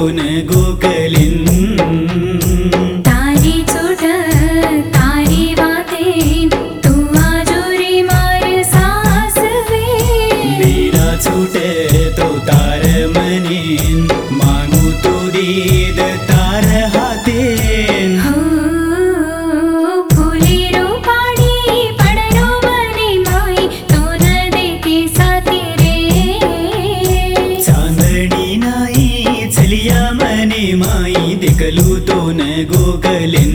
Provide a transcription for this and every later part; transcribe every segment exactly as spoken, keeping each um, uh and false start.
न गोकलिन तारी चोट तारी वातेन तू आजोरी मार सासवे मेरा छूटे तो तार मनीन मांगू तो दीद तार हातेन हो फुली रूपाणी पडरो मने माई तो न देते साथी रे चांदणी नाही चलिया मने माई देखलू तो न गोकलिन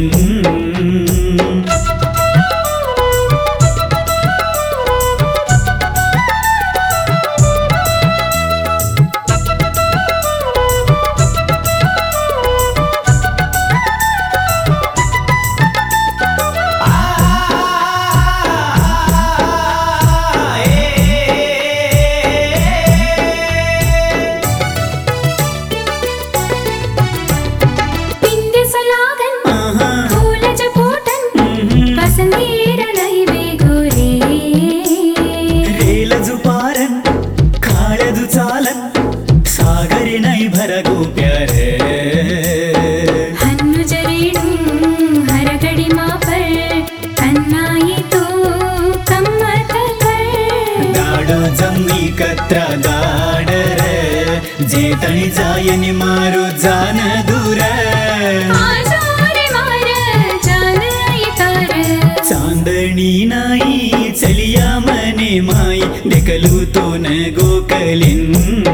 कत्रा गाडर जेतणी जायनी मारो जान दूर चांदणी नाही चलिया मने माई देखलू तो न गोकलिन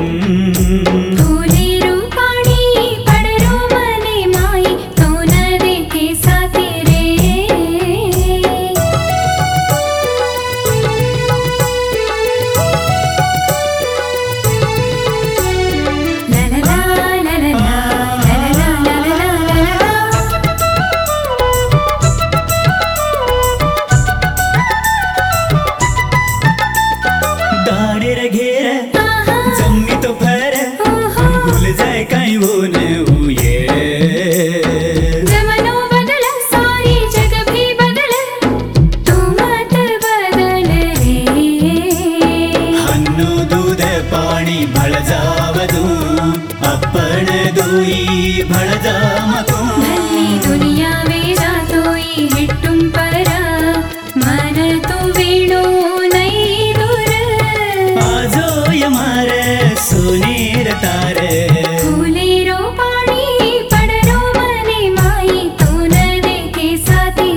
अपन दोई भळ जामको दुनिया वेजा तोई हिट्टुम पर मन तू वेणो नहीं दूर आजोय मार सोनेर तार फुले रोपाणी पडरो मने माई तो न देखे साथी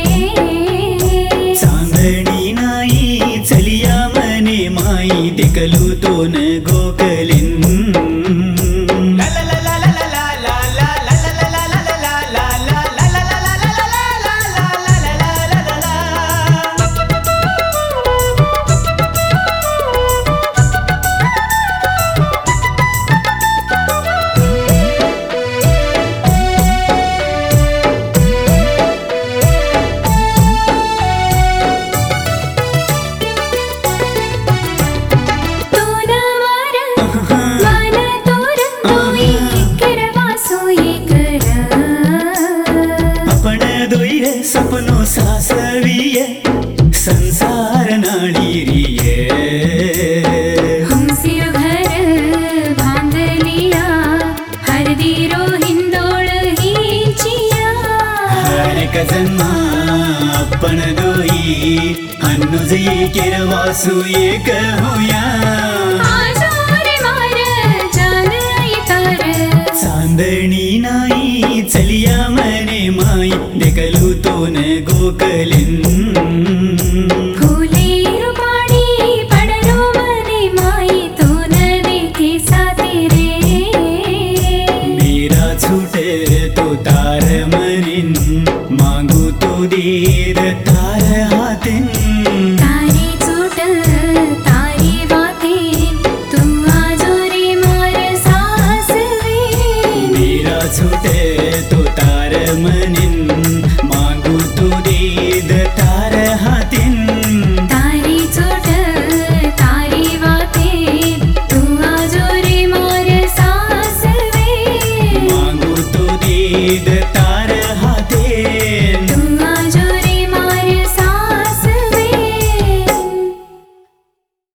रे चांदणी नाही चलिया मने माई देखलू तो न गोकलिन सपनो सासविये संसार नाळीरिये हमसियो घर बांध लिया हर दीरो हिंदोळ हिचिया हर एक जन्मा अपन दोई अनुजई केरवासु एक होया आजोरे मार जान इतार चांदणी नाही चलिया मने माई देखलू तो न गोकलिन फुले रूपाणी पडरो मने माई तो न देखे साथी रे मेरा छूटे तो तार मनिन मांगू तो दीद तार हातिन तारी चोट तारी वातेन तू आजोरी मार सासवे मेरा छूटे तो तार मनिन